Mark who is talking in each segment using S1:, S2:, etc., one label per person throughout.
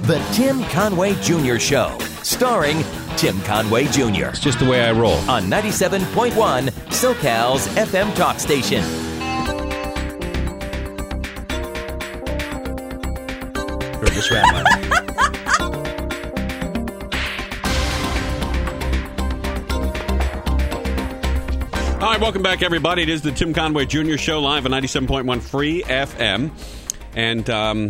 S1: The Tim Conway Jr. Show, starring Tim Conway Jr.
S2: It's just the way I roll.
S1: On 97.1 SoCal's FM talk station.
S2: Heard this rap. All right, welcome back, everybody. It is the Tim Conway Jr. Show, live on 97.1 Free FM. And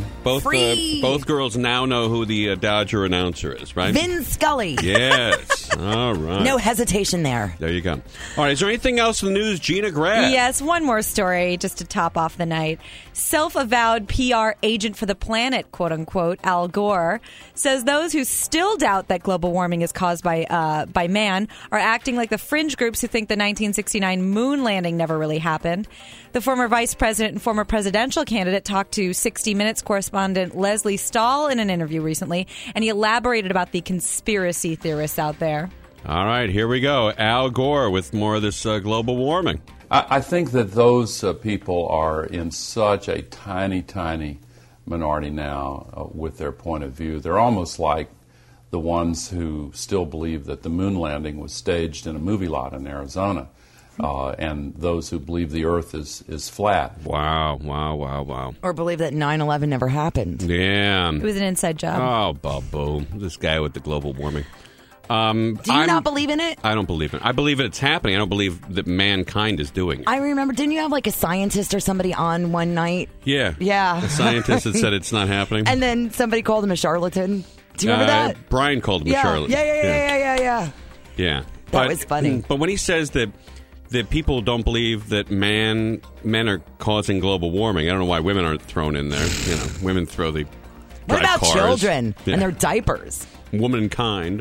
S2: both girls now know who the Dodger announcer is, right?
S3: Vin Scully.
S2: Yes. All right.
S3: No hesitation there.
S2: There you go. All right, is there anything else in the news, Gina Grad?
S4: Yes, one more story just to top off the night. Self-avowed PR agent for the planet, quote-unquote, Al Gore, says those who still doubt that global warming is caused by man are acting like the fringe groups who think the 1969 moon landing never really happened. The former vice president and former presidential candidate talked to 60 Minutes correspondent Leslie Stahl in an interview recently, and he elaborated about the conspiracy theorists out there.
S2: All right, here we go. Al Gore with more of this global warming.
S5: I think that those people are in such a tiny, tiny minority now with their point of view. They're almost like the ones who still believe that the moon landing was staged in a movie lot in Arizona. And those who believe the Earth is flat.
S2: Wow.
S3: Or believe that 9/11 never happened.
S2: Yeah.
S4: It was an inside job.
S2: Oh, Bubbo. This guy with the global warming.
S3: Do you not believe in it?
S2: I don't believe in it. I believe it's happening. I don't believe that mankind is doing it.
S3: I remember, didn't you have like a scientist or somebody on one night?
S2: Yeah.
S3: Yeah.
S2: A scientist that said it's not happening.
S3: And then somebody called him a charlatan. Do you remember that?
S2: Brian called him a charlatan.
S3: Yeah.
S2: Yeah.
S3: That was funny.
S2: But when he says that people don't believe that men are causing global warming, I don't know why women aren't thrown in there. You know, women throw the
S3: What about
S2: cars.
S3: children
S2: Yeah.
S3: and their diapers?
S2: Womankind.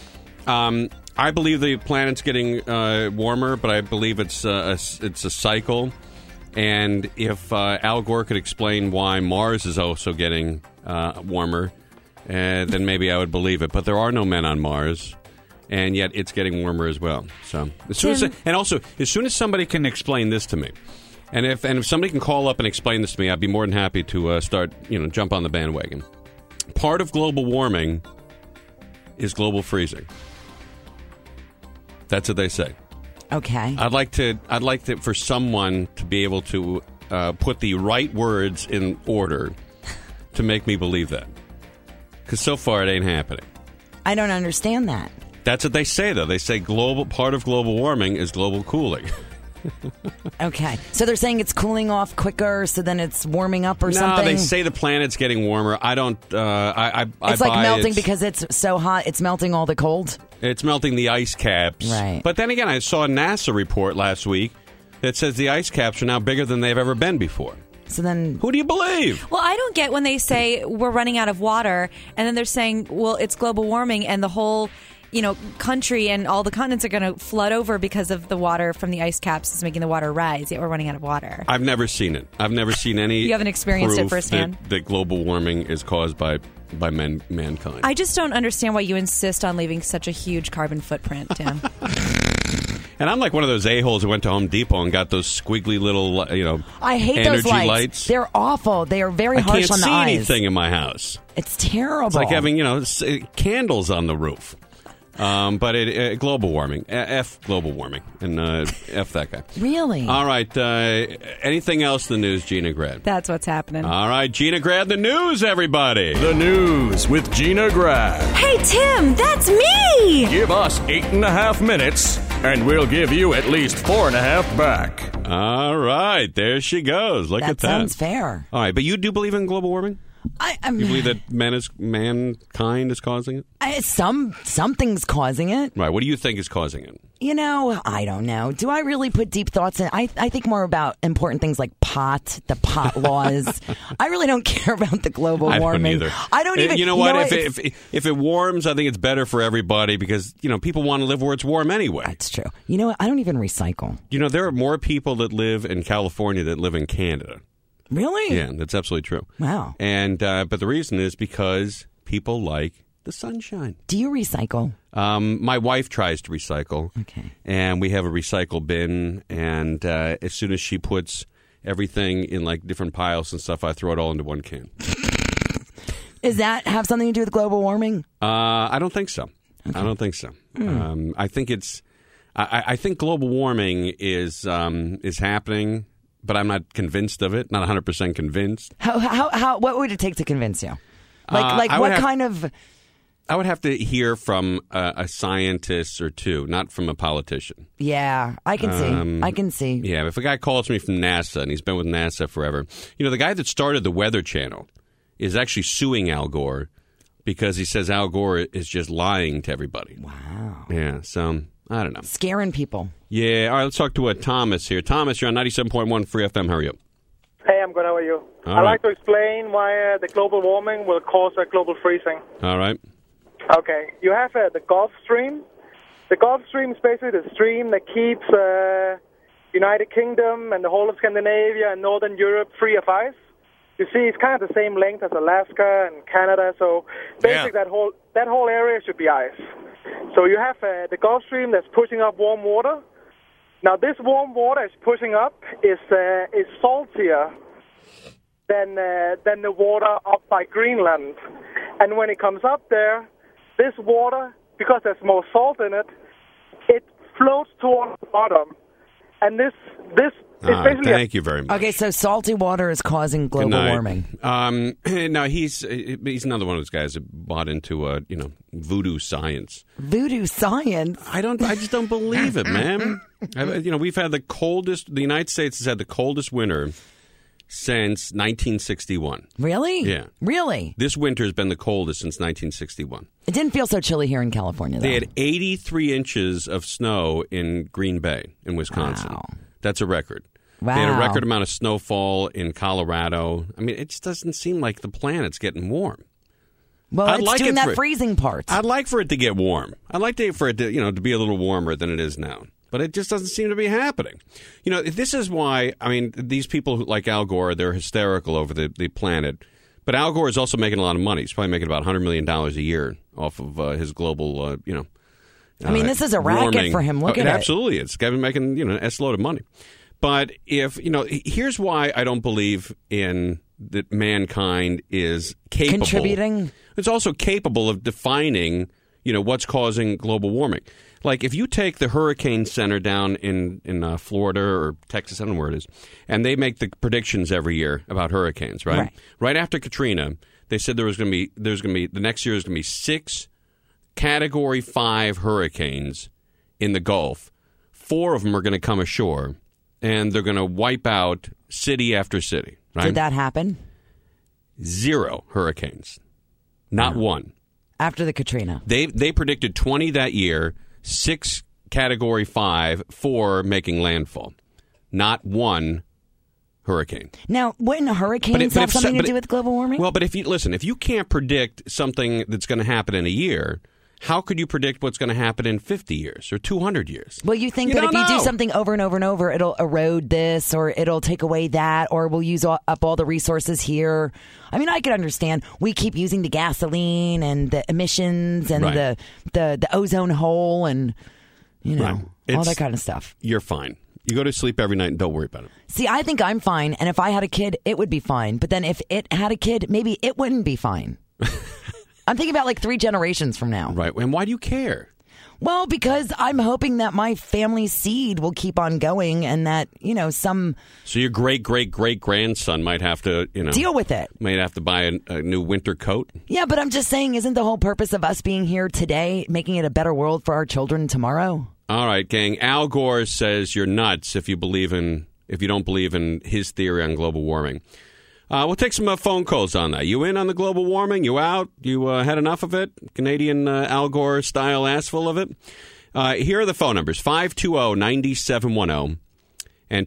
S2: I believe the planet's getting warmer, but I believe it's a cycle. And if Al Gore could explain why Mars is also getting warmer, then maybe I would believe it. But there are no men on Mars, and yet it's getting warmer as well. So, as soon as somebody can explain this to me, and if somebody can call up and explain this to me, I'd be more than happy to jump on the bandwagon. Part of global warming is global freezing. That's what they say.
S3: Okay.
S2: I'd like to for someone to be able to put the right words in order to make me believe that. Because so far it ain't happening.
S3: I don't understand that.
S2: That's what they say, though. They say part of global warming is global cooling.
S3: Okay. So they're saying it's cooling off quicker, so then it's warming up or something?
S2: No, they say the planet's getting warmer. I don't...
S3: It's like melting because it's so hot, it's melting all the cold?
S2: It's melting the ice caps.
S3: Right.
S2: But then again, I saw a NASA report last week that says the ice caps are now bigger than they've ever been before.
S3: So then...
S2: Who do you believe?
S4: Well, I don't get when they say we're running out of water, and then they're saying, well, it's global warming, and the whole... country and all the continents are going to flood over because of the water from the ice caps is making the water rise, yet we're running out of water.
S2: I've never seen it. I've never seen any.
S4: You haven't experienced it
S2: proof
S4: firsthand?
S2: that global warming is caused by mankind.
S4: I just don't understand why you insist on leaving such a huge carbon footprint, Tim.
S2: And I'm like one of those a-holes who went to Home Depot and got those squiggly little,
S3: I hate
S2: energy
S3: those lights. They're awful. They are very harsh on the eyes.
S2: I can't see anything in my house.
S3: It's terrible.
S2: It's like having, candles on the roof. But global warming. F global warming. And F that guy.
S3: Really?
S2: All right. Anything else in the news, Gina Grad?
S4: That's what's happening.
S2: All right, Gina Grad, the news, everybody.
S6: The news with Gina Grad.
S4: Hey, Tim, that's me!
S6: Give us 8.5 minutes, and we'll give you at least 4.5 back.
S2: All right. There she goes. Look at that.
S3: That sounds fair.
S2: All right. But you do believe in global warming? You believe that mankind is causing it?
S3: Something's causing it.
S2: Right. What do you think is causing it?
S3: I don't know. Do I really put deep thoughts in? I think more about important things like the pot laws. I really don't care about the global warming.
S2: I don't even. You know what? If it warms, I think it's better for everybody because, people want to live where it's warm anyway.
S3: That's true. You know what? I don't even recycle.
S2: There are more people that live in California that live in Canada.
S3: Really?
S2: Yeah, that's absolutely true.
S3: Wow.
S2: And but the reason is because people like the sunshine.
S3: Do you recycle?
S2: My wife tries to recycle.
S3: Okay.
S2: And we have a recycle bin, and as soon as she puts everything in like different piles and stuff, I throw it all into one can.
S3: Does that have something to do with global warming?
S2: I don't think so. Okay. I don't think so. I think it's. I think global warming is happening, but I'm not convinced of it. Not 100% convinced.
S3: How? What would it take to convince you? What kind of?
S2: I would have to hear from a scientist or two, not from a politician.
S3: Yeah, I can see. I can see.
S2: Yeah, if a guy calls me from NASA and he's been with NASA forever, the guy that started the Weather Channel is actually suing Al Gore because he says Al Gore is just lying to everybody.
S3: Wow.
S2: Yeah, so I don't know.
S3: Scaring people.
S2: Yeah, all right, let's talk to Thomas here. Thomas, you're on 97.1 Free FM. How are you?
S7: Hey, I'm good. How are you? I'd like to explain why the global warming will cause a global freezing.
S2: All right.
S7: Okay, you have the Gulf Stream. The Gulf Stream is basically the stream that keeps United Kingdom and the whole of Scandinavia and Northern Europe free of ice. You see, it's kind of the same length as Alaska and Canada, so basically that whole area should be ice. So you have the Gulf Stream that's pushing up warm water. Now, this warm water is pushing up is saltier than the water up by Greenland, and when it comes up there, this water, because there's more salt in it, it floats toward the bottom. And this is basically...
S2: Thank you very much.
S3: Okay, so salty water is causing global warming.
S2: No, he's another one of those guys that bought into, voodoo science.
S3: Voodoo science?
S2: I just don't believe it, man. We've had the United States has had the coldest winter since 1961.
S3: Really?
S2: Yeah.
S3: Really?
S2: This winter has been the coldest since 1961.
S3: It didn't feel so chilly here in California, though.
S2: They had 83 inches of snow in Green Bay in Wisconsin.
S3: Wow.
S2: That's a record.
S3: Wow.
S2: They had a record amount of snowfall in Colorado. I mean, it just doesn't seem like the planet's getting warm.
S3: Well, it's doing that freezing part.
S2: I'd like for it to get warm. I'd like for it to, to be a little warmer than it is now. But it just doesn't seem to be happening. This is why, these people like Al Gore, they're hysterical over the planet. But Al Gore is also making a lot of money. He's probably making about $100 million a year off of his global,
S3: this is a racket
S2: warming.
S3: for him. Look at it.
S2: Absolutely. It's making, an S-load of money. But here's why I don't believe in that mankind is capable.
S3: Contributing?
S2: It's also capable of defining, what's causing global warming. Like, if you take the Hurricane Center down in Florida or Texas, I don't know where it is, and they make the predictions every year about hurricanes, right? Right after Katrina, they said the next year is going to be 6 Category 5 hurricanes in the Gulf. 4 of them are going to come ashore, and they're going to wipe out city after city, right?
S3: Did that happen?
S2: 0 hurricanes. Not one.
S3: After the Katrina.
S2: They predicted 20 that year. 6 Category 5, 4 making landfall. Not one hurricane.
S3: Now, wouldn't hurricanes have something to do with global warming?
S2: Well, but if you can't predict something that's going to happen in a year, how could you predict what's going to happen in 50 years or 200 years?
S3: Well, you think that if you do something over and over and over, it'll erode this or it'll take away that or we'll use up all the resources here. I could understand. We keep using the gasoline and the emissions and the ozone hole and, all that kind of stuff.
S2: You're fine. You go to sleep every night and don't worry about it.
S3: See, I think I'm fine. And if I had a kid, it would be fine. But then if it had a kid, maybe it wouldn't be fine. I'm thinking about 3 generations from now.
S2: Right. And why do you care?
S3: Well, because I'm hoping that my family's seed will keep on going and that, some...
S2: So your great-great-great-grandson might have to,
S3: deal with it.
S2: Might have to buy a new winter coat.
S3: Yeah, but I'm just saying, isn't the whole purpose of us being here today making it a better world for our children tomorrow?
S2: All right, gang. Al Gore says you're nuts if you don't believe in his theory on global warming. We'll take some phone calls on that. You in on the global warming? You out? You had enough of it? Canadian Al Gore style ass full of it? Here are the phone numbers, 520-9710 and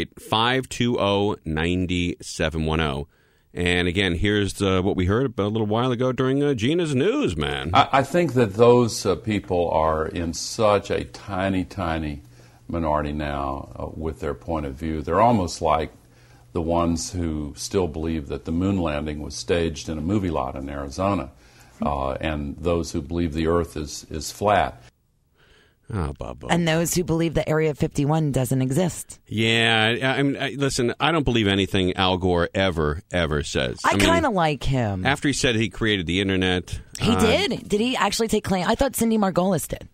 S2: 888-520-9710. And again, here's what we heard a little while ago during Gina's news, man.
S5: I think that those people are in such a tiny, tiny minority now with their point of view. They're almost like the ones who still believe that the moon landing was staged in a movie lot in Arizona, and those who believe the Earth is flat.
S2: Oh, Bubba.
S3: And those who believe that Area 51 doesn't exist.
S2: Yeah, I mean, listen, I don't believe anything Al Gore ever says.
S3: I kind of like him.
S2: After he said he created the internet.
S3: He did? Did he actually take claim? I thought Cindy Margolis did.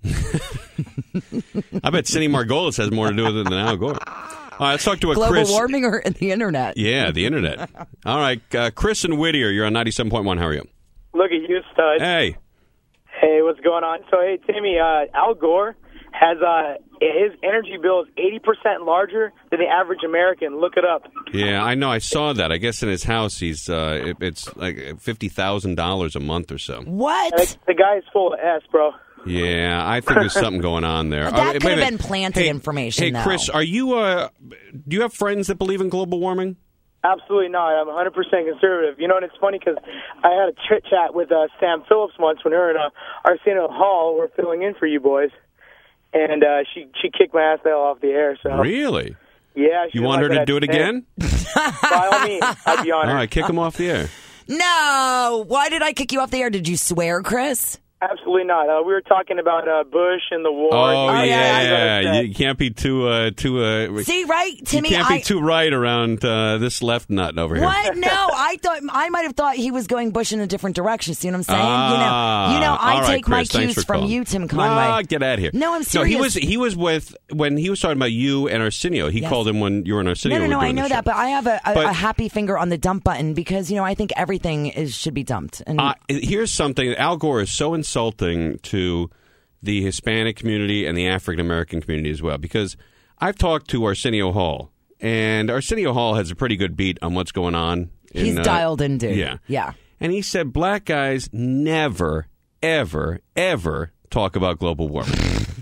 S2: I bet Cindy Margolis has more to do with it than Al Gore. All right, let's talk to a
S3: Global
S2: Chris.
S3: warming or the internet?
S2: Yeah, the internet. All right, Chris and Whittier, you're on 97.1. How are you?
S8: Look at you, stud.
S2: Hey.
S8: Hey, what's going on? So, hey, Timmy, Al Gore has his energy bill is 80% larger than the average American. Look it up.
S2: Yeah, I know. I saw that. I guess in his house, it's like $50,000 a month or so.
S3: What?
S8: The guy is full of S, bro.
S2: Yeah, I think there's something going on there.
S3: That could have been planted information,
S2: Hey,
S3: though.
S2: Chris, are you? Do you have friends that believe in global warming?
S8: Absolutely not. I'm 100% conservative. You know, and it's funny because I had a chit-chat with Sam Phillips once when her and Arsenio Hall were filling in for you boys. And she kicked my ass the hell off the air. So
S2: Really?
S8: Yeah.
S2: You want her to do it again?
S8: By all means, I'd be honored.
S2: All right, kick him off the air.
S3: No. Why did I kick you off the air? Did you swear, Chris?
S8: Absolutely not. We were talking about Bush and the war.
S2: Oh, yeah. You can't be too
S3: See, right, Timmy?
S2: You can't be too right around this left nut over here.
S3: What? No, I might have thought he was going Bush in a different direction. See what I'm saying? You know, I
S2: all right,
S3: take my
S2: Chris, thanks
S3: cues
S2: for
S3: from
S2: calling.
S3: you, Tim Conway.
S2: No, get out of here.
S3: No, I'm serious.
S2: No, he was with when he was talking about you and Arsenio. He called him when you were in Arsenio.
S3: No,
S2: were
S3: I
S2: doing
S3: know
S2: the
S3: that,
S2: show.
S3: but I have a happy finger on the dump button because I think everything should be dumped. And
S2: here's something: Al Gore is so insulting to the Hispanic community and the African American community as well. Because I've talked to Arsenio Hall, and Arsenio Hall has a pretty good beat on what's going on.
S3: He's dialed in, dude.
S2: Yeah. And he said black guys never, ever, ever talk about global warming.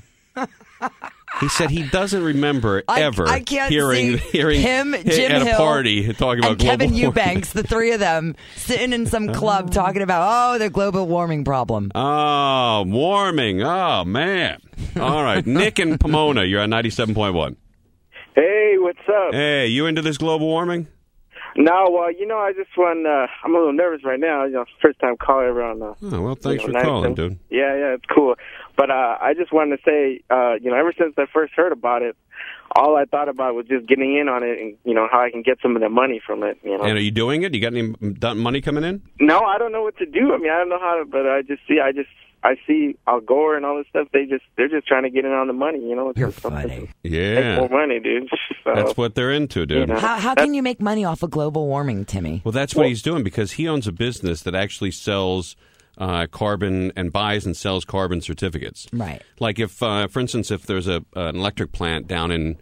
S2: He said he doesn't remember ever
S3: I can't
S2: hearing
S3: him, Jim
S2: at a
S3: Hill,
S2: party talking about
S3: and
S2: global
S3: Kevin
S2: warming.
S3: Eubanks, the three of them sitting in some club talking about the global warming problem.
S2: Oh, warming. Oh, man. All right. Nick and Pomona, you're on 97.1.
S9: Hey, what's up?
S2: Hey, you into this global warming?
S9: No, well, I just want, I'm a little nervous right now. First time caller on.
S2: Oh, well, thanks for calling, dude.
S9: Yeah, it's cool. But I just wanted to say, ever since I first heard about it, all I thought about was just getting in on it and, how I can get some of the money from it,
S2: And are you doing it? You got any money coming in?
S9: No, I don't know what to do. I mean, I don't know how to, but I see Al Gore and all this stuff. They're just trying to get in on the money,
S3: You're funny.
S2: Yeah.
S9: Make more money, dude. So,
S2: that's what they're into, dude.
S3: How can you make money off of global warming, Timmy?
S2: Well, that's what he's doing because he owns a business that actually sells carbon and buys and sells carbon certificates.
S3: Right.
S2: Like if, for instance, if there's an electric plant down in,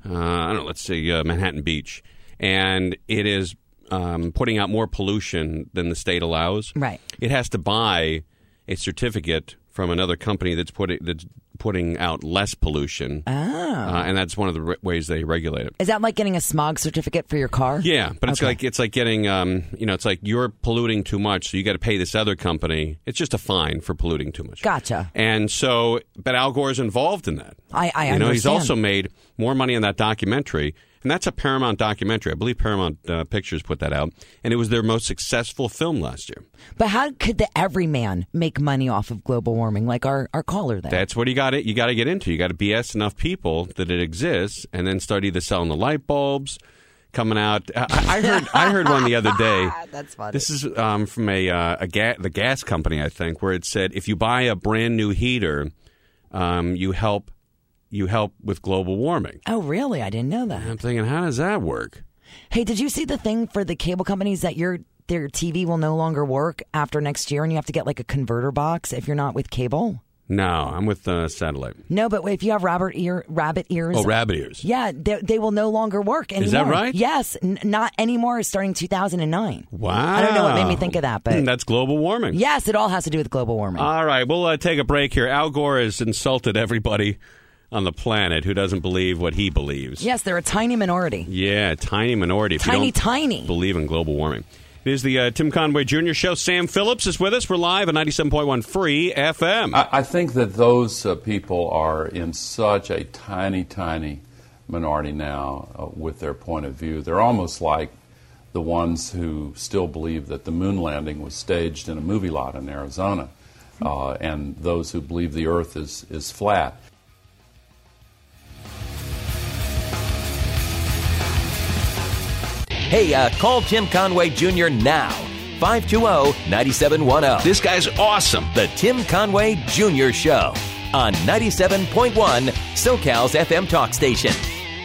S2: let's say Manhattan Beach, and it is putting out more pollution than the state allows.
S3: Right.
S2: It has to buy a certificate from another company that's putting out less pollution. And that's one of the ways they regulate it.
S3: Is that like getting a smog certificate for your car?
S2: Yeah, but it's like getting it's like you're polluting too much, so you got to pay this other company. It's just a fine for polluting too much.
S3: Gotcha.
S2: And so, but Al Gore's involved in that.
S3: I understand.
S2: He's also made more money on that documentary. And that's a Paramount documentary. I believe Paramount Pictures put that out. And it was their most successful film last year.
S3: But how could the everyman make money off of global warming, like our caller there?
S2: That's what you got to get into. You got to BS enough people that it exists and then start either selling the light bulbs, coming out. I heard one the other day.
S3: That's funny.
S2: This is from the gas company, I think, where it said if you buy a brand new heater, you help with global warming.
S3: Oh, really? I didn't know that.
S2: I'm thinking, how does that work?
S3: Hey, did you see the thing for the cable companies that their TV will no longer work after next year and you have to get like a converter box if you're not with cable?
S2: No, I'm with satellite.
S3: No, but if you have rabbit ears.
S2: Oh, rabbit ears.
S3: Yeah, they will no longer work anymore.
S2: Is that right?
S3: Yes, not anymore starting 2009.
S2: Wow.
S3: I don't know what made me think of that, but
S2: that's global warming.
S3: Yes, it all has to do with global warming.
S2: All right, we'll take a break here. Al Gore has insulted everybody on the planet who doesn't believe what he believes.
S3: Yes, they're a tiny minority.
S2: Yeah, tiny minority. If you don't believe in global warming. It is the Tim Conway Jr. Show. Sam Phillips is with us. We're live at 97.1 Free FM.
S5: I think that those people are in such a tiny, tiny minority now with their point of view. They're almost like the ones who still believe that the moon landing was staged in a movie lot in Arizona, and those who believe the Earth is flat.
S1: Hey, call Tim Conway Jr. now. 520-9710.
S2: This guy's awesome.
S1: The Tim Conway Jr. Show on 97.1 SoCal's FM talk station.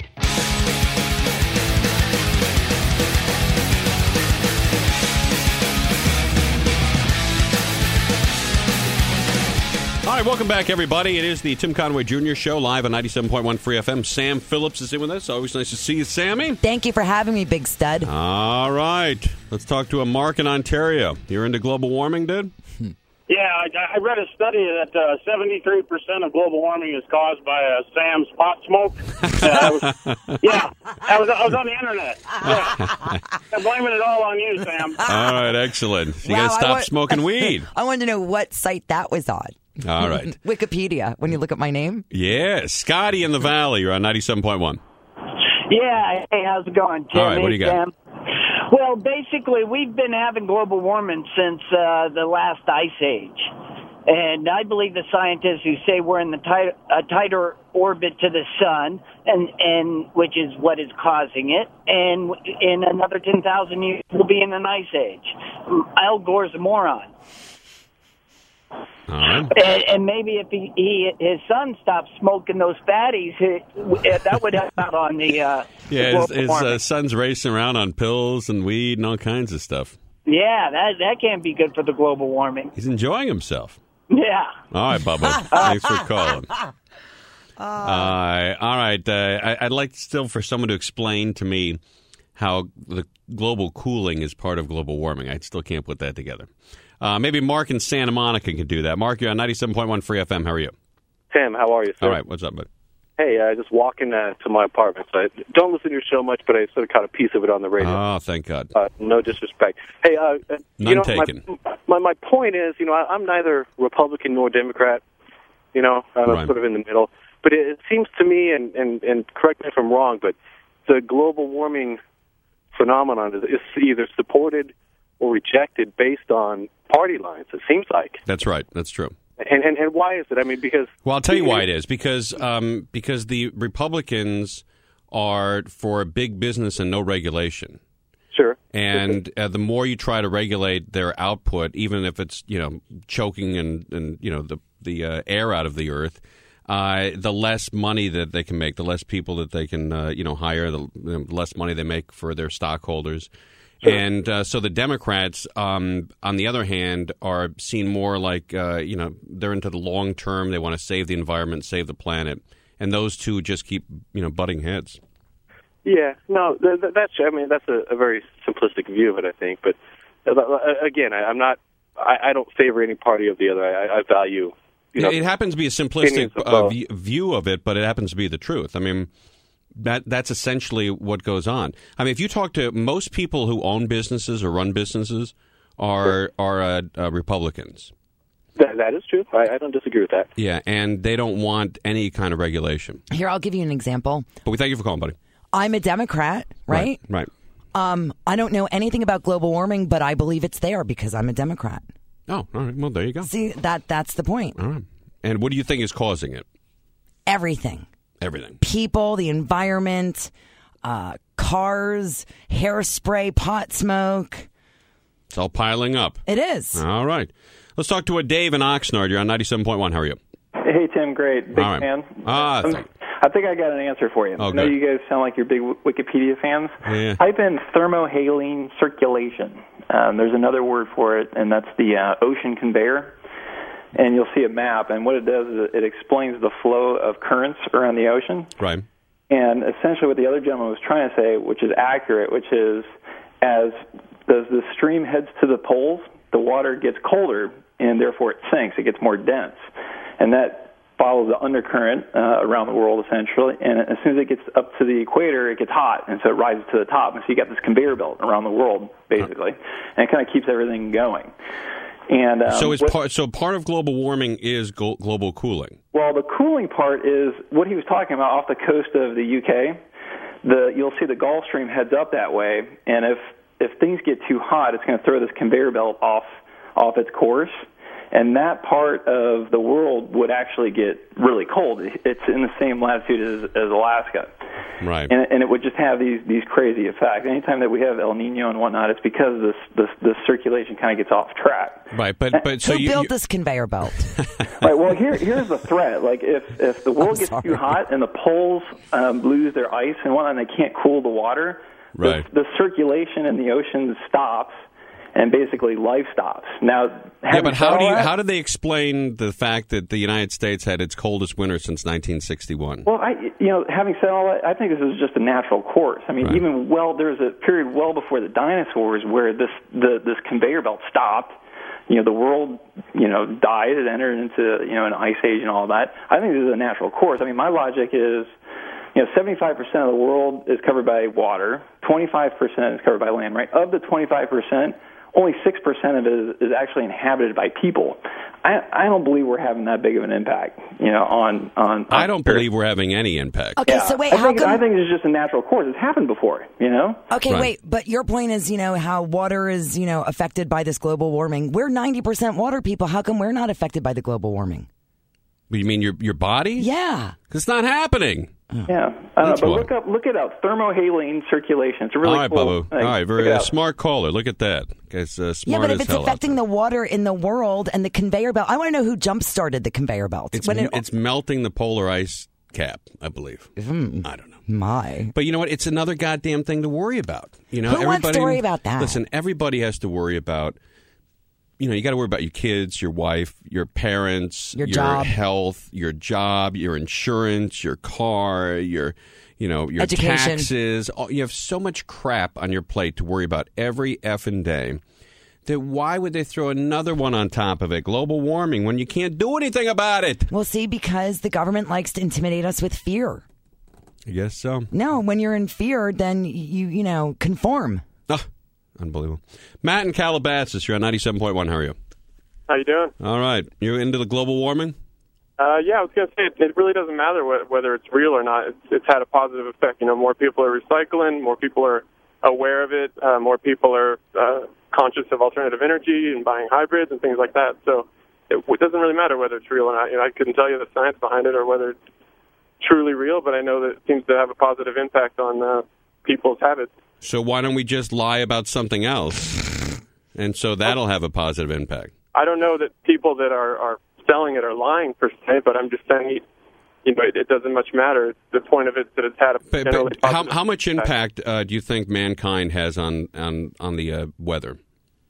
S2: All right, welcome back, everybody. It is the Tim Conway Jr. Show, live on 97.1 Free FM. Sam Phillips is in with us. Always nice to see you, Sammy.
S3: Thank you for having me, big stud.
S2: All right. Let's talk to a Mark in Ontario. You're into global warming, dude?
S10: Yeah, I read a study that 73% of global warming is caused by Sam's pot smoke. I was on the internet. Yeah. I'm blaming it all on you, Sam.
S2: All right, excellent. You got to stop smoking weed.
S3: I wanted to know what site that was on.
S2: All right.
S3: Wikipedia, when you look at my name.
S2: Yeah, Scotty in the Valley. You're on 97.1.
S11: Yeah, hey, how's it going, Tim?
S2: All right, what do you got?
S11: Sam? Well, basically, we've been having global warming since the last ice age. And I believe the scientists who say we're in a tighter orbit to the sun, and which is what is causing it. And in another 10,000 years, we'll be in an ice age. Al Gore's a moron.
S2: All right.
S11: And maybe if his son stopped smoking those fatties, that would help out on the
S2: his son's racing around on pills and weed and all kinds of stuff.
S11: Yeah, that can't be good for the global warming.
S2: He's enjoying himself.
S11: Yeah.
S2: All right, Bubba. Thanks for calling. All right. I'd like still for someone to explain to me how the global cooling is part of global warming. I still can't put that together. Maybe Mark in Santa Monica can do that. Mark, you're on 97.1 Free FM. How are you?
S12: Tim, how are you, sir?
S2: All right. What's up, bud?
S12: Hey, just walking to my apartment. So I don't listen to your show much, but I sort of caught a piece of it on the radio.
S2: Oh, thank God.
S12: No disrespect. Hey,
S2: None taken.
S12: My point is, I'm neither Republican nor Democrat. I'm
S2: Right.
S12: sort of in the middle. But it seems to me, and correct me if I'm wrong, but the global warming phenomenon is either supported or rejected based on party lines, it seems like.
S2: That's right. That's true.
S12: And why is it? I mean, because...
S2: Well, I'll tell you why it is. Because the Republicans are for big business and no regulation.
S12: Sure.
S2: And the more you try to regulate their output, even if it's, choking and the air out of the earth, the less money that they can make, the less people that they can, hire, the less money they make for their stockholders. Sure. And so the Democrats, on the other hand, are seen more like, they're into the long term. They want to save the environment, save the planet. And those two just keep, butting heads.
S12: Yeah, no, that's a very simplistic view of it, I think. But again, I don't favor any party of the other. I value,
S2: it happens to be a simplistic view of it, but it happens to be the truth. I mean, that's essentially what goes on. I mean, if you talk to most people who own businesses or run businesses are Republicans.
S12: That is true. I don't disagree with that.
S2: Yeah, and they don't want any kind of regulation.
S3: Here, I'll give you an example.
S2: But we thank you for calling, buddy.
S3: I'm a Democrat, right?
S2: Right.
S3: I don't know anything about global warming, but I believe it's there because I'm a Democrat.
S2: Oh, all right. Well, there you go.
S3: See, that's the point.
S2: All right. And what do you think is causing it?
S3: Everything. People, the environment, cars, hairspray, pot smoke.
S2: It's all piling up.
S3: It is.
S2: All right. Let's talk to a Dave in Oxnard. You're on 97.1. How are you?
S13: Hey, Tim. Great. Big fan. I think I got an answer for you.
S2: Oh,
S13: I know you guys sound like you're big Wikipedia fans.
S2: Yeah.
S13: Type in thermohaline circulation. There's another word for it, and that's the ocean conveyor. And you'll see a map, and what it does is it explains the flow of currents around the ocean.
S2: Right.
S13: And essentially what the other gentleman was trying to say, which is accurate, which is as the stream heads to the poles, the water gets colder, and therefore it sinks. It gets more dense. And that follows the undercurrent around the world, essentially. And as soon as it gets up to the equator, it gets hot, and so it rises to the top. And so you got this conveyor belt around the world, basically. And it kind of keeps everything going. And
S2: so part of global warming is global cooling.
S13: Well, the cooling part is what he was talking about off the coast of the UK. You'll see the Gulf Stream heads up that way, and if things get too hot, it's going to throw this conveyor belt off its course, and that part of the world would actually get really cold. It's in the same latitude as Alaska.
S2: Right.
S13: And it would just have these crazy effects. Anytime that we have El Nino and whatnot, it's because this circulation kind of gets off track.
S2: Right, but so
S3: who built this conveyor belt?
S13: Right. Well, here's the threat. Like if the world gets too hot and the poles lose their ice and whatnot, and they can't cool the water,
S2: right.
S13: the circulation in the ocean stops. And basically, life stops. Now,
S2: but how do they explain the fact that the United States had its coldest winter since 1961?
S13: Well, having said all that, I think this is just a natural course. I mean,
S2: right.
S13: there was a period well before the dinosaurs where this conveyor belt stopped. The world, died. It entered into an ice age and all that. I think this is a natural course. I mean, my logic is. 75% of the world is covered by water, 25% is covered by land, right? Of the 25%, only 6% of it is actually inhabited by people. I don't believe we're having that big of an impact, on
S2: I don't believe we're having any impact.
S3: Okay, so wait,
S13: I think it's just a natural course. It's happened before,
S3: Okay,
S2: Right.
S3: wait, but your point is, how water is, affected by this global warming. We're 90% water people. How come we're not affected by the global warming?
S2: You mean your body?
S3: Yeah.
S2: It's not happening.
S13: Yeah, but look it up. Thermohaline circulation. It's a really
S2: all right,
S13: cool
S2: Babu.
S13: thing.
S2: All right, very smart caller. Look at that. It's smart
S3: Yeah, but if
S2: as
S3: it's
S2: hell
S3: affecting the water in the world and the conveyor belt, I want to know who jump-started the conveyor belt.
S2: It's melting the polar ice cap, I believe. I don't know.
S3: My.
S2: But you know what? It's another goddamn thing to worry about.
S3: Who wants to worry about that?
S2: Listen, everybody has to worry about. You got to worry about your kids, your wife, your parents,
S3: your job,
S2: health, your job, your insurance, your car, your
S3: education.
S2: taxes. You have so much crap on your plate to worry about every effing day that why would they throw another one on top of it? Global warming, when you can't do anything about it.
S3: Well, see, because the government likes to intimidate us with fear.
S2: I guess so.
S3: No, when you're in fear, then you conform.
S2: Unbelievable. Matt in Calabasas, you're on 97.1. How are you?
S14: How you doing?
S2: All right. You into the global warming?
S14: Yeah, I was going to say it really doesn't matter whether it's real or not. It's had a positive effect. More people are recycling, more people are aware of it, more people are conscious of alternative energy and buying hybrids and things like that. So it doesn't really matter whether it's real or not. I couldn't tell you the science behind it or whether it's truly real, but I know that it seems to have a positive impact on people's habits.
S2: So why don't we just lie about something else, and so that'll have a positive impact?
S14: I don't know that people that are selling it are lying per se, but I'm just saying, it doesn't much matter. The point of it is that it's had a generally positive
S2: how much impact do you think mankind has on the weather?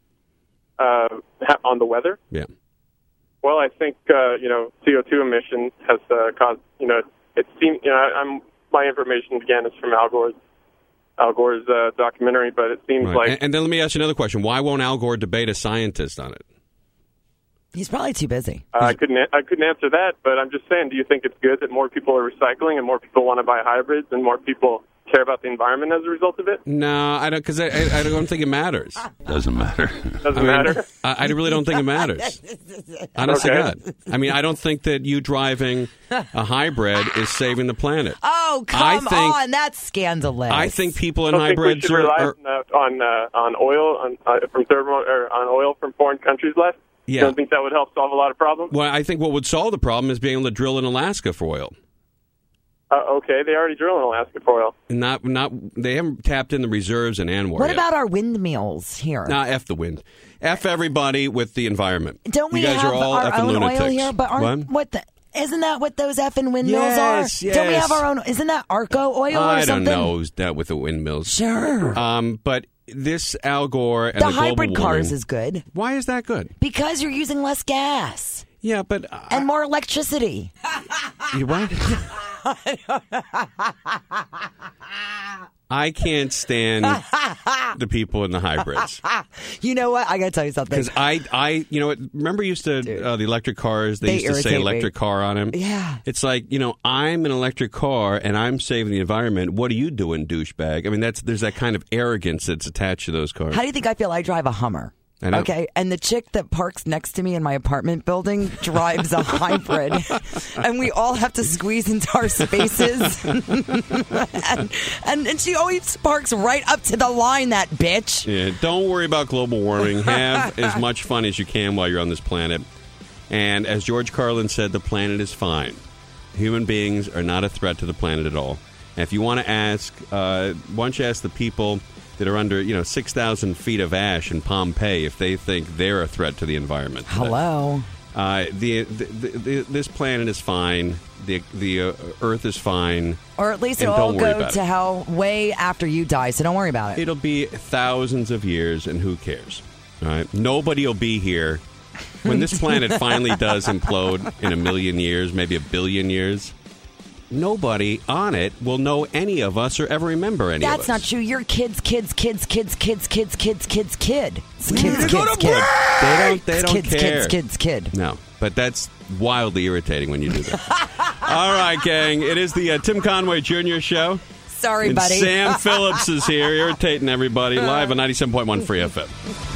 S14: On the weather?
S2: Yeah.
S14: Well, I think CO2 emission has caused. It seems. My information again is from Al Gore's documentary, but it seems like...
S2: And then let me ask you another question. Why won't Al Gore debate a scientist on it?
S3: He's probably too busy.
S14: I couldn't answer that, but I'm just saying, do you think it's good that more people are recycling and more people want to buy hybrids and more people care about the environment as a result of it?
S2: No, I don't, because I don't think it matters.
S5: Doesn't matter.
S14: Doesn't matter?
S2: I really don't think it matters. Honest to God. I don't think that you driving a hybrid is saving the planet.
S3: Oh, come on. That's scandalous.
S2: I think people in
S14: I don't
S2: hybrids
S14: think we should rely on oil on oil from foreign countries less.
S2: Yeah.
S14: You don't think that would help solve a lot of problems?
S2: Well, I think what would solve the problem is being able to drill in Alaska for oil.
S14: Okay, they already drill in Alaska for oil.
S2: They haven't tapped in the reserves in Anwar
S3: What
S2: yet.
S3: about our windmills here?
S2: Nah, F the wind. F everybody with the environment.
S3: Don't we
S2: you guys
S3: have
S2: are all
S3: our
S2: effing
S3: own
S2: lunatics.
S3: oil here? But isn't that what those effing windmills are?
S2: Yes.
S3: Don't we have our own? Isn't that Arco oil or something?
S2: I don't know that with the windmills.
S3: Sure.
S2: But this Al Gore and the global
S3: hybrid cars
S2: warming,
S3: is good.
S2: Why is that good?
S3: Because you're using less gas.
S2: Yeah, but
S3: and more electricity.
S2: You what? I can't stand the people in the hybrids.
S3: You know what? I got to tell you something.
S2: Because remember the electric cars? They used to say electric car on them.
S3: Yeah.
S2: It's like, I'm an electric car and I'm saving the environment. What are you doing, douchebag? I mean, there's that kind of arrogance that's attached to those cars.
S3: How do you think I feel? I drive a Hummer.
S2: I know.
S3: Okay, and the chick that parks next to me in my apartment building drives a hybrid, and we all have to squeeze into our spaces. and she always parks right up to the line, that bitch.
S2: Yeah, don't worry about global warming. Have as much fun as you can while you're on this planet. And as George Carlin said, the planet is fine. Human beings are not a threat to the planet at all. And if you want to ask, why don't you ask the people that are under 6,000 feet of ash in Pompeii if they think they're a threat to the environment today.
S3: Hello.
S2: This planet is fine. The Earth is fine.
S3: Or at least it'll all go to hell way after you die, so don't worry about it.
S2: It'll be thousands of years, and who cares? All right? Nobody will be here. When this planet finally does implode in 1 million years, maybe 1 billion years, nobody on it will know any of us or ever remember any of us.
S3: That's not true. Your kid.
S2: They don't care.
S3: Kid.
S2: No, but that's wildly irritating when you do that. All right, gang. It is the Tim Conway Jr. Show.
S3: Sorry,
S2: and
S3: buddy.
S2: Sam Phillips is here, irritating everybody, live on 97.1 Free FM.